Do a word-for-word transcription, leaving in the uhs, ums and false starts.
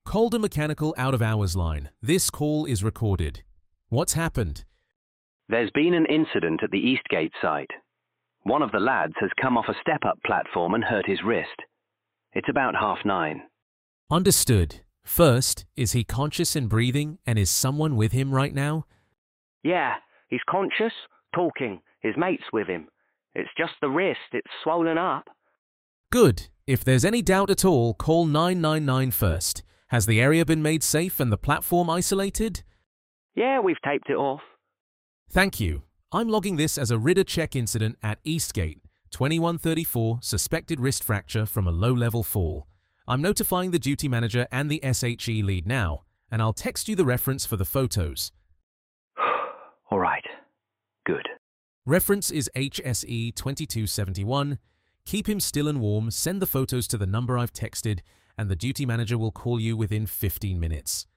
Calder Mechanical out of hours line. This call is recorded. What's happened? There's been an incident at the Eastgate site. One of the lads has come off a step-up platform and hurt his wrist. It's about half nine. Understood. First, is he conscious and breathing, and is someone with him right now? Yeah, he's conscious, talking. His mate's with him. It's just the wrist, it's swollen up. Good. If there's any doubt at all, call nine nine nine first. Has the area been made safe and the platform isolated? Yeah, we've taped it off. Thank you. I'm logging this as a Ridder check incident at Eastgate, twenty-one thirty-four, suspected wrist fracture from a low-level fall. I'm notifying the duty manager and the S H E lead now, and I'll text you the reference for the photos. All right. Good. Reference is H S E twenty-two seventy-one. Keep him still and warm, send the photos to the number I've texted, and the duty manager will call you within fifteen minutes.